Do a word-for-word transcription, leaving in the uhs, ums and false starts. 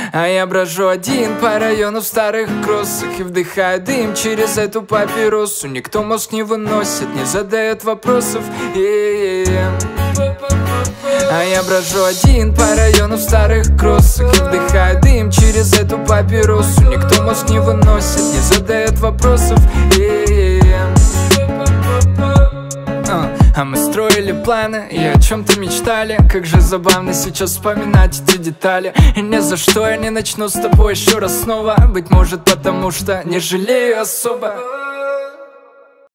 А я брожу один по району в старых кроссах и вдыхаю дым через эту папиросу. Никто мозг не выносит, не задает вопросов. е-е-е. А я брожу один по району в старых кроссах и вдыхаю дым через эту папиросу. Никто мозг не выносит, не задает вопросов. е-е-е. А мы строили планы и о чем-то мечтали. Как же забавно сейчас вспоминать эти детали. И ни за что я не начну с тобой еще раз снова. Быть может потому что не жалею особо.